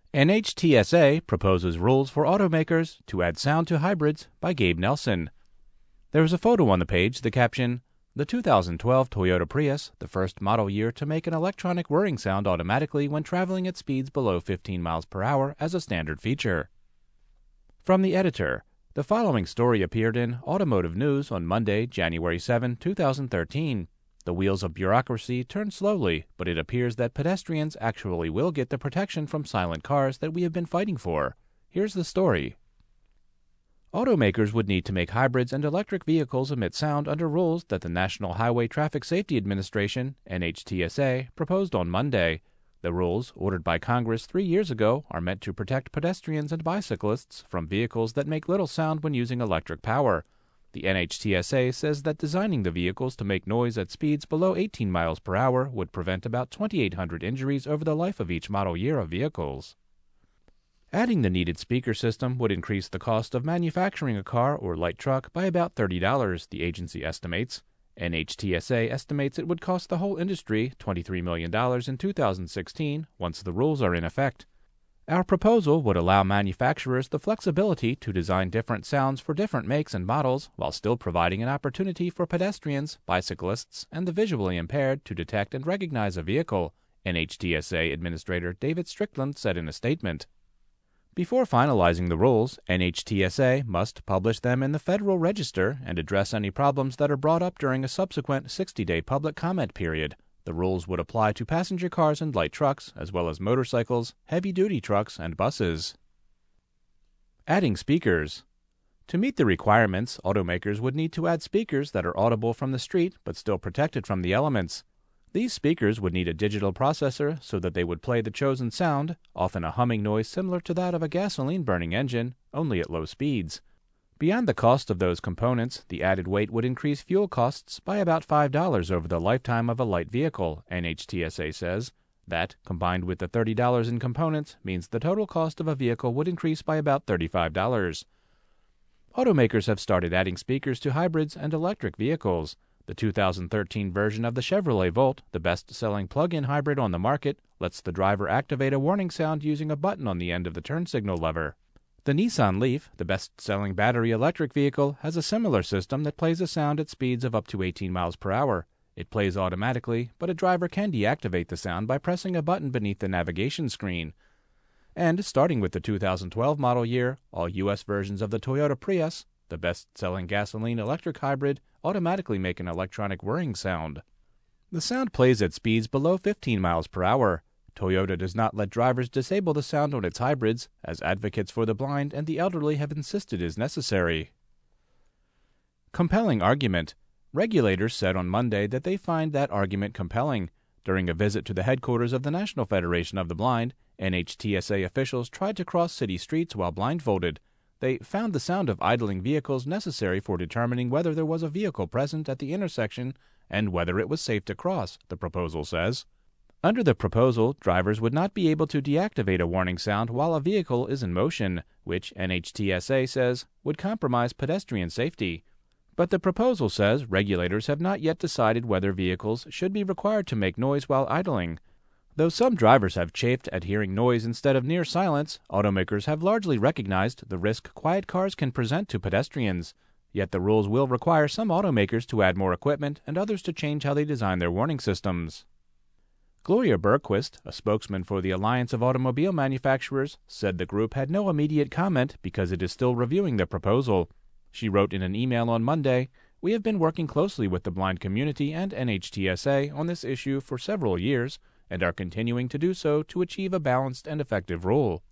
NHTSA proposes rules for automakers to add sound to hybrids by Gabe Nelson. There is a photo on the page, the caption, "The 2012 Toyota Prius, the first model year to make an electronic whirring sound automatically when traveling at speeds below 15 miles per hour as a standard feature." From the editor, the following story appeared in Automotive News on Monday, January 7, 2013. The wheels of bureaucracy turn slowly, but it appears that pedestrians actually will get the protection from silent cars that we have been fighting for. Here's the story. Automakers would need to make hybrids and electric vehicles emit sound under rules that the National Highway Traffic Safety Administration, NHTSA, proposed on Monday. The rules, ordered by Congress 3 years ago, are meant to protect pedestrians and bicyclists from vehicles that make little sound when using electric power. The NHTSA says that designing the vehicles to make noise at speeds below 18 miles per hour would prevent about 2,800 injuries over the life of each model year of vehicles. Adding the needed speaker system would increase the cost of manufacturing a car or light truck by about $30, the agency estimates. NHTSA estimates it would cost the whole industry $23 million in 2016 once the rules are in effect. Our proposal would allow manufacturers the flexibility to design different sounds for different makes and models while still providing an opportunity for pedestrians, bicyclists, and the visually impaired to detect and recognize a vehicle, NHTSA Administrator David Strickland said in a statement. Before finalizing the rules, NHTSA must publish them in the Federal Register and address any problems that are brought up during a subsequent 60-day public comment period. The rules would apply to passenger cars and light trucks, as well as motorcycles, heavy-duty trucks, and buses. Adding speakers. To meet the requirements, automakers would need to add speakers that are audible from the street but still protected from the elements. These speakers would need a digital processor so that they would play the chosen sound, often a humming noise similar to that of a gasoline-burning engine, only at low speeds. Beyond the cost of those components, the added weight would increase fuel costs by about $5 over the lifetime of a light vehicle, NHTSA says. That, combined with the $30 in components, means the total cost of a vehicle would increase by about $35. Automakers have started adding speakers to hybrids and electric vehicles. The 2013 version of the Chevrolet Volt, the best-selling plug-in hybrid on the market, lets the driver activate a warning sound using a button on the end of the turn signal lever. The Nissan Leaf, the best-selling battery electric vehicle, has a similar system that plays a sound at speeds of up to 18 miles per hour. It plays automatically, but a driver can deactivate the sound by pressing a button beneath the navigation screen. And starting with the 2012 model year, all U.S. versions of the Toyota Prius, the best-selling gasoline-electric hybrid, automatically make an electronic whirring sound. The sound plays at speeds below 15 miles per hour. Toyota does not let drivers disable the sound on its hybrids, as advocates for the blind and the elderly have insisted is necessary. Compelling argument. Regulators said on Monday that they find that argument compelling. During a visit to the headquarters of the National Federation of the Blind, NHTSA officials tried to cross city streets while blindfolded. They found the sound of idling vehicles necessary for determining whether there was a vehicle present at the intersection and whether it was safe to cross, the proposal says. Under the proposal, drivers would not be able to deactivate a warning sound while a vehicle is in motion, which NHTSA says would compromise pedestrian safety. But the proposal says regulators have not yet decided whether vehicles should be required to make noise while idling. Though some drivers have chafed at hearing noise instead of near silence, automakers have largely recognized the risk quiet cars can present to pedestrians. Yet the rules will require some automakers to add more equipment and others to change how they design their warning systems. Gloria Bergquist, a spokesman for the Alliance of Automobile Manufacturers, said the group had no immediate comment because it is still reviewing the proposal. She wrote in an email on Monday, "We have been working closely with the blind community and NHTSA on this issue for several years and are continuing to do so to achieve a balanced and effective rule."